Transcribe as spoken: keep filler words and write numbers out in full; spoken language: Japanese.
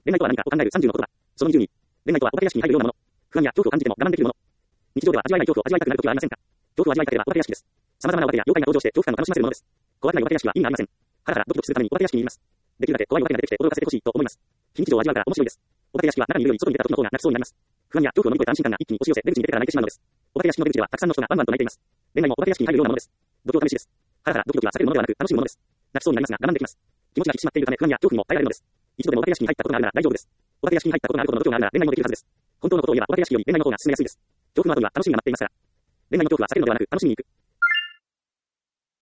恋愛とは何かを考えるさんじゅうの言葉。そのにじゅうに。恋愛とはお化け屋敷に入るようなもの。不安や恐怖を感じても我慢できるもの。日常では味わえない恐怖を味わいたくなる時はありませんか？恐怖を味わいたければお化け屋敷です。様々なお化けや妖怪が登場して恐怖感を楽しませるものです。怖くないお化け屋敷は意味がありません。ハラハラドキドキするためにお化け屋敷にいます。できるだけ怖いお化けが出てきて驚かせてほしいと思います。非日常を味わうから面白いです。お化け屋敷は中にいるより外に出た時の方が泣きそうになります。不安や恐怖を乗り越えた安心感が一気に押し寄せ出口に出てから泣いてしまうのです。お化け屋敷の出口ではたくさんの人がワンワンと泣いています。恋愛もお化け屋敷に入るようなものです。度胸試しです。ハラハラドキドキは避けるものではなく楽しむものです。泣きそうになりますが我慢できます。気持ちが引き締まっているため不安や恐怖にも耐えられるのです。一度でもお化け屋敷に入ったことがあるなら大丈夫です。お化け屋敷に入ったことがあることの度胸があるなら恋愛もできるはずです。本当のことを言えばお化け屋敷より恋愛の方が進めやすいです。恐怖の後には楽しみが待っていますから。恋愛の恐怖は避けるのではなく楽しみに行く。